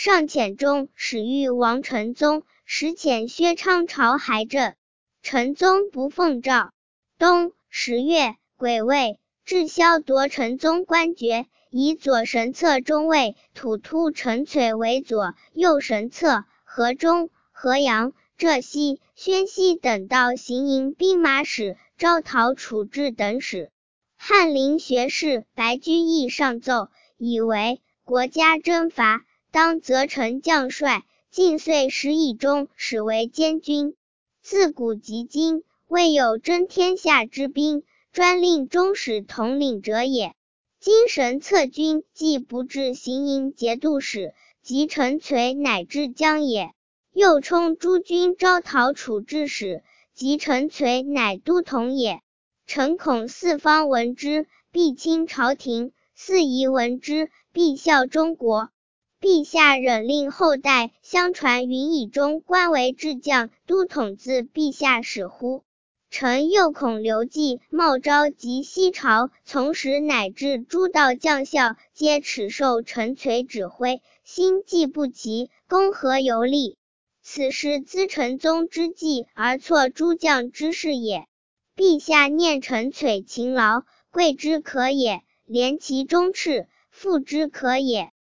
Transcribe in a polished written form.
上遣中使欲亡陈宗，时遣薛昌朝还镇。陈宗不奉诏。冬10月，癸未，至萧夺陈宗官爵，以左神策中尉吐突陈璀为左右神策，河中、河阳、浙西、宣西等道行营兵马使、招讨处置等使。翰林学士白居易上奏，以为国家征伐，当责成将帅，晋岁10以中使为监军。自古及今，未有争天下之兵，专令中使统领者也。今神策军既不至行营节度使，即陈璀乃至将也。又充诸军招讨处置使，即陈璀乃都统也。臣恐四方闻之，必亲朝廷；四夷闻之，必效中国。陛下忍令后代相传云以中官为至将、都统自陛下始乎？臣又恐刘季、茂昭及西朝从时乃至诸道将校，皆耻受陈璀指挥，心计不齐，攻何有力？此是资陈宗之计而挫诸将之势也。陛下念陈璀勤劳，贵之可也；怜其忠赤，复之可也。